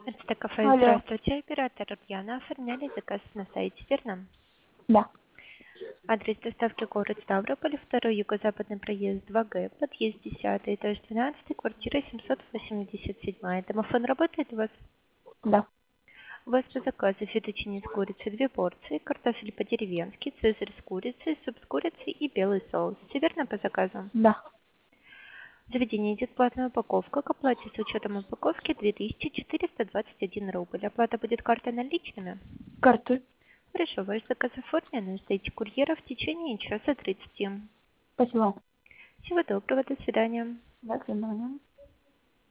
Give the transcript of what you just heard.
Это кафе. Алло. Здравствуйте, оператор Яна. Оформляли заказ на сайте, верно? Да. Адрес доставки город Ставрополь, 2-й юго-западный проезд 2Г, подъезд 10, этаж 12, квартира 787. Домофон работает у вас? Да. У вас по заказу фетучини с курицей 2 порции, картофель по-деревенски, цезарь с курицей, суп с курицей и белый соус. Все верно по заказу? Да. В заведении идет платная упаковка. К оплате с учетом упаковки 2421 рубль. Оплата будет картой наличными? Карты. Хорошо, ваш заказ оформлен. Ждите курьера в течение часа 30. Спасибо. Всего доброго, до свидания. До свидания.